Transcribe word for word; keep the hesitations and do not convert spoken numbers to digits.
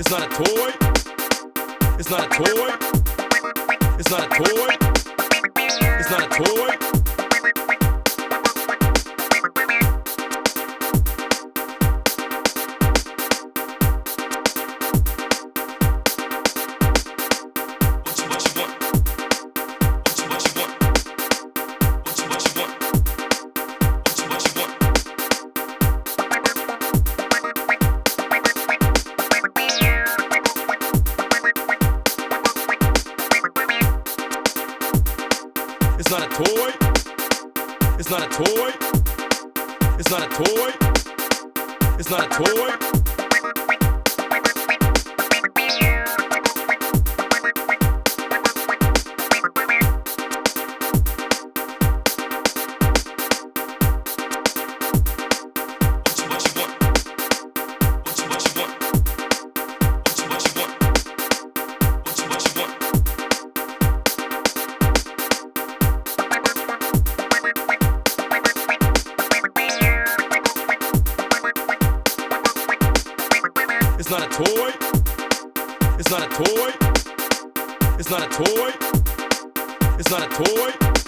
It's not a toy. It's not a toy. It's not a toy. It's not a toy. It's not a toy. It's not a toy. It's not a toy. It's not a toy. It's not a toy. It's not a toy. It's not a toy. It's not a toy.